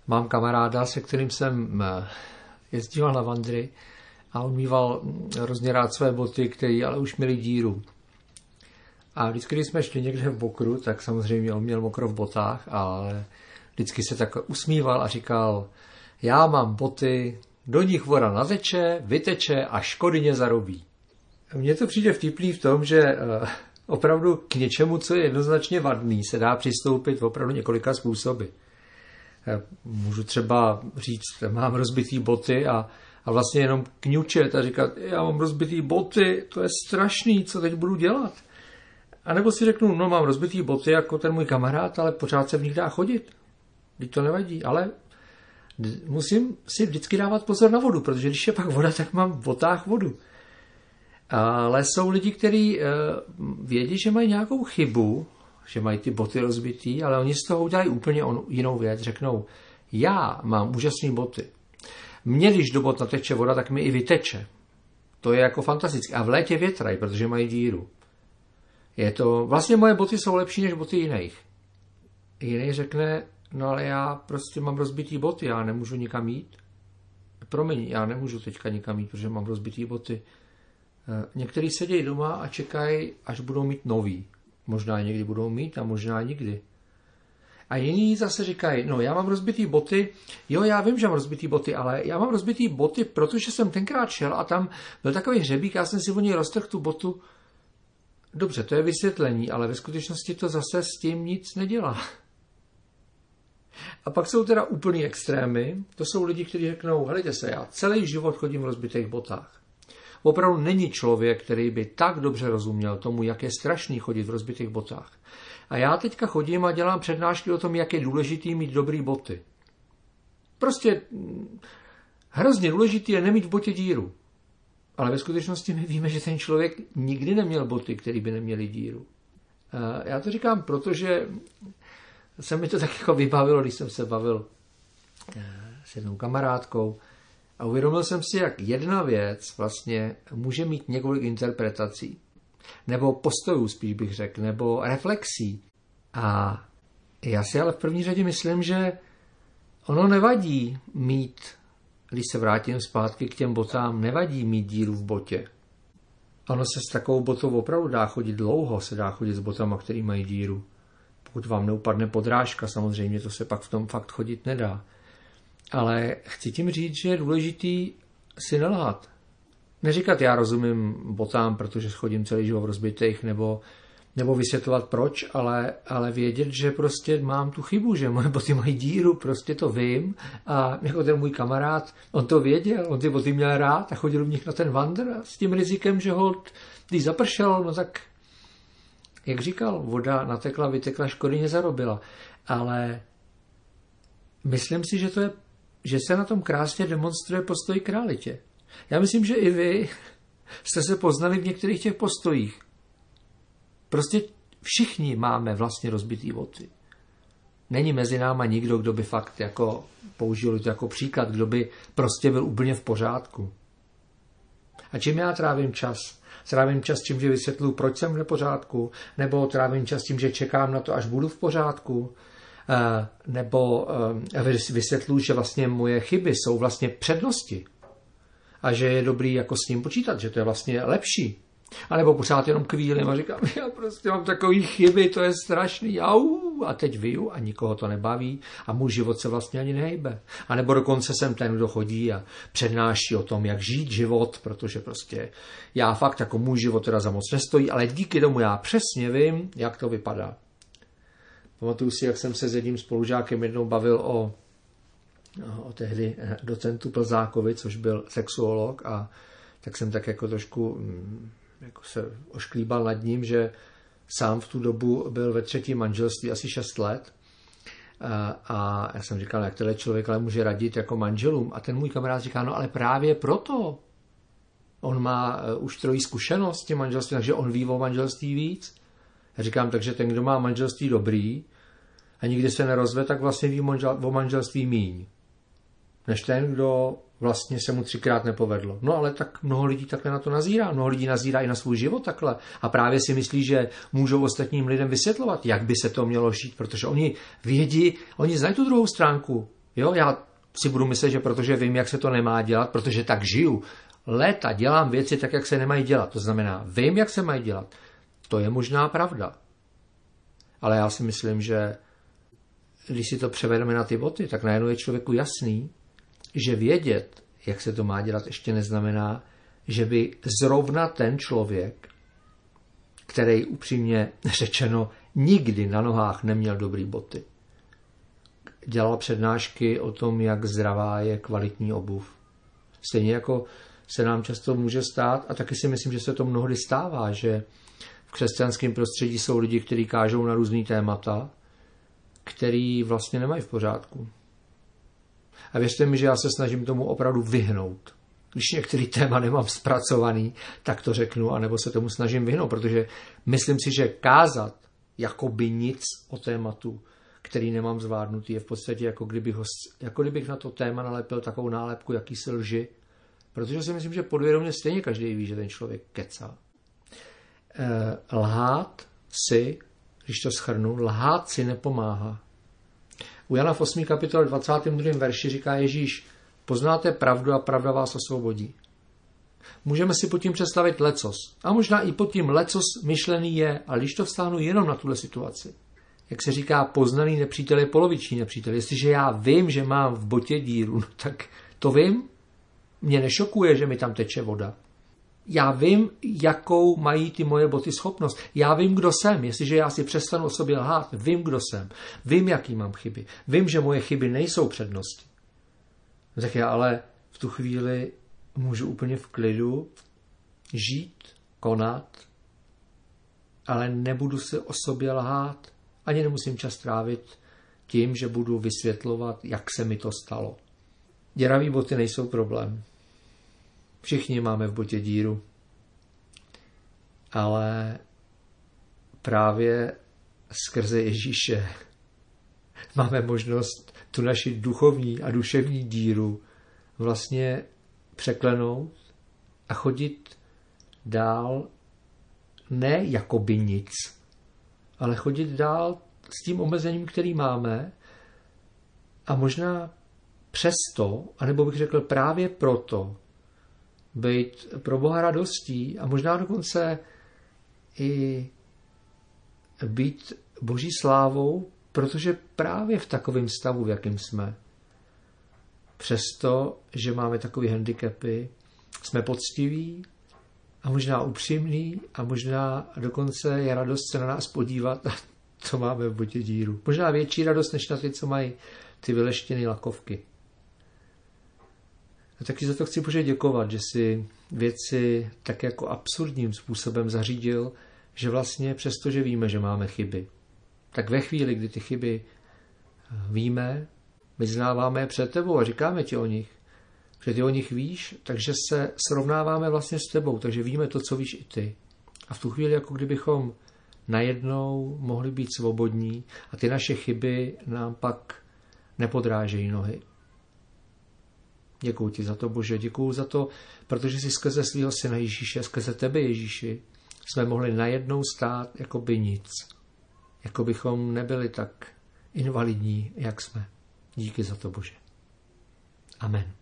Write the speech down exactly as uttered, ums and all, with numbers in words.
Mám kamaráda, se kterým jsem jezdil na vandry a on mýval hrozně rád své boty, které ale už měly díru. A vždycky, když jsme šli někde v bokru, tak samozřejmě on měl mokro v botách, ale vždycky se tak usmíval a říkal, já mám boty, do nich voda nateče, vyteče a škody nezarobí. Mně to přijde vtipný v tom, že opravdu k něčemu, co je jednoznačně vadný, se dá přistoupit opravdu několika způsoby. Můžu třeba říct, mám rozbitý boty a, a vlastně jenom kňučet a říkat, já mám rozbitý boty, to je strašný, co teď budu dělat. A nebo si řeknu, no mám rozbitý boty jako ten můj kamarád, ale pořád se v nich dá chodit. Teď to nevadí, ale musím si vždycky dávat pozor na vodu, protože když je pak voda, tak mám v botách vodu. Ale jsou lidi, kteří vědí, že mají nějakou chybu, že mají ty boty rozbitý, ale oni z toho udělají úplně jinou věc. Řeknou, já mám úžasné boty. Mně, když do bot nateče voda, tak mi i vyteče. To je jako fantastické. A v létě větrají, protože mají díru. Je to, vlastně moje boty jsou lepší než boty jiných. Jiný řekne, no ale já prostě mám rozbitý boty, já nemůžu nikam jít. Promiň, já nemůžu teďka nikam jít, protože mám rozbitý boty. Někteří sedí doma a čekají, až budou mít nový. Možná někdy budou mít a možná nikdy. A jiní zase říkají, no já mám rozbitý boty, jo já vím, že mám rozbitý boty, ale já mám rozbitý boty, protože jsem tenkrát šel a tam byl takový hřebík, já jsem si o něj roztrhl tu botu. Dobře, to je vysvětlení, ale ve skutečnosti to zase s tím nic nedělá. A pak jsou teda úplný extrémy, to jsou lidi, kteří řeknou, helejte se, já celý život chodím v rozbitých botách. Opravdu není člověk, který by tak dobře rozuměl tomu, jak je strašný chodit v rozbitých botách. A já teďka chodím a dělám přednášky o tom, jak je důležitý mít dobrý boty. Prostě hrozně důležitý je nemít v botě díru. Ale ve skutečnosti my víme, že ten člověk nikdy neměl boty, které by neměly díru. Já to říkám, protože se mi to tak jako vybavilo, když jsem se bavil s jednou kamarádkou, a uvědomil jsem si, jak jedna věc vlastně může mít několik interpretací. Nebo postojů, spíš bych řekl, nebo reflexí. A já si ale v první řadě myslím, že ono nevadí mít, když se vrátím zpátky k těm botám, nevadí mít díru v botě. Ono se s takovou botou opravdu dá chodit dlouho, se dá chodit s botama, který mají díru. Pokud vám neupadne podrážka, samozřejmě to se pak v tom fakt chodit nedá. Ale chci tím říct, že je důležitý si nelhat. Neříkat, já rozumím botám, protože chodím celý život v rozbitých, nebo, nebo vysvětlovat proč, ale, ale vědět, že prostě mám tu chybu, že moje boty mají díru, prostě to vím. A jako ten můj kamarád, on to věděl, on ty boty měl rád a chodil v nich na ten vandr s tím rizikem, že holt, když zapršel, no tak, jak říkal, voda natekla, vytekla, škody nezarobila. Ale myslím si, že to je že se na tom krásně demonstruje postoj k realitě. Já myslím, že i vy jste se poznali v některých těch postojích. Prostě všichni máme vlastně rozbitý boty. Není mezi náma nikdo, kdo by fakt jako použil to jako příklad, kdo by prostě byl úplně v pořádku. A čím já trávím čas? Trávím čas tím, že vysvětluji, proč jsem v nepořádku, nebo trávím čas tím, že čekám na to, až budu v pořádku, nebo vysvětluji, že vlastně moje chyby jsou vlastně přednosti a že je dobrý jako s ním počítat, že to je vlastně lepší. A nebo pořád jenom kvílim a říkám, já prostě mám takový chyby, to je strašný, au, a teď vyju a nikoho to nebaví a můj život se vlastně ani nehejbe. A nebo dokonce jsem ten, kdo chodí a přednáší o tom, jak žít život, protože prostě já fakt jako můj život teda za moc nestojí, ale díky tomu já přesně vím, jak to vypadá. Pamatuju si, jak jsem se s jedním spolužákem jednou bavil o, o tehdy docentu Plzákovi, což byl sexuolog, a tak jsem tak jako trošku jako se ošklíbal nad ním, že sám v tu dobu byl ve třetím manželství asi šest let. A, a já jsem říkal, jak tenhle člověk ale může radit jako manželům. A ten můj kamarád říká, no ale právě proto. On má už trojí zkušenost s tím manželstvím, takže on ví o manželství víc. Já říkám, takže ten, kdo má manželství dobrý a nikdy se nerozve, tak vlastně ví o manželství míň, než ten, kdo vlastně se mu třikrát nepovedlo. No ale tak mnoho lidí takhle na to nazírá. Mnoho lidí nazírá i na svůj život takhle. A právě si myslí, že můžou ostatním lidem vysvětlovat, jak by se to mělo žít, protože oni vědí, oni znají tu druhou stránku. Jo, já si budu myslet, že protože vím, jak se to nemá dělat, protože tak žiju, léta dělám věci tak, jak se nemají dělat. To znamená, vím, jak se mají dělat. To je možná pravda. Ale já si myslím, že když si to převedeme na ty boty, tak najednou je člověku jasný, že vědět, jak se to má dělat, ještě neznamená, že by zrovna ten člověk, který upřímně řečeno nikdy na nohách neměl dobrý boty, dělal přednášky o tom, jak zdravá je kvalitní obuv. Stejně jako se nám často může stát, a taky si myslím, že se to mnohdy stává, že v křesťanském prostředí jsou lidi, kteří kážou na různý témata, který vlastně nemají v pořádku. A věřte mi, že já se snažím tomu opravdu vyhnout. Když některý téma nemám zpracovaný, tak to řeknu, anebo se tomu snažím vyhnout, protože myslím si, že kázat jakoby nic o tématu, který nemám zvládnutý, je v podstatě jako kdybych, ho, jako kdybych na to téma nalepil takovou nálepku jakýsi lži, protože si myslím, že podvědomě stejně každý ví, že ten člověk kecá. E, lhát si, když to shrnu, lhát si nepomáhá. U Jana v osmé kapitole dvacátém druhém verši říká Ježíš, poznáte pravdu a pravda vás osvobodí. Můžeme si pod tím představit lecos. A možná i pod tím lecos myšlený je, ale když to vztáhnu jenom na tuhle situaci. Jak se říká, poznaný nepřítel je poloviční nepřítel. Jestliže já vím, že mám v botě díru, no tak to vím. Mě nešokuje, že mi tam teče voda. Já vím, jakou mají ty moje boty schopnost. Já vím, kdo jsem. Jestliže já si přestanu o sobě lhát, vím, kdo jsem. Vím, jaký mám chyby. Vím, že moje chyby nejsou přednosti. Tak já ale v tu chvíli můžu úplně v klidu žít, konat, ale nebudu se o sobě lhát. Ani nemusím čas trávit tím, že budu vysvětlovat, jak se mi to stalo. Děravý boty nejsou problém. Všichni máme v botě díru. Ale právě skrze Ježíše máme možnost tu naši duchovní a duševní díru vlastně překlenout a chodit dál ne jakoby nic, ale chodit dál s tím omezením, který máme a možná přesto, anebo bych řekl právě proto, být pro Boha radostí a možná dokonce i být Boží slávou, protože právě v takovém stavu, v jakém jsme, přesto, že máme takové handicapy, jsme poctiví a možná upřímní a možná dokonce je radost se na nás podívat a co máme v botě díru. Možná větší radost, než na ty, co mají ty vyleštěné lakovky. A taky za to chci Bože děkovat, že si věci tak jako absurdním způsobem zařídil, že vlastně přesto, že víme, že máme chyby, tak ve chvíli, kdy ty chyby víme, vyznáváme je před tebou a říkáme ti o nich, že ty o nich víš, takže se srovnáváme vlastně s tebou, takže víme to, co víš i ty. A v tu chvíli, jako kdybychom najednou mohli být svobodní a ty naše chyby nám pak nepodrážejí nohy. Děkuju ti za to, Bože, děkuju za to, protože jsi skrze svého syna Ježíše, skrze tebe, Ježíši, jsme mohli najednou stát jako by nic. Jako bychom nebyli tak invalidní, jak jsme. Díky za to, Bože. Amen.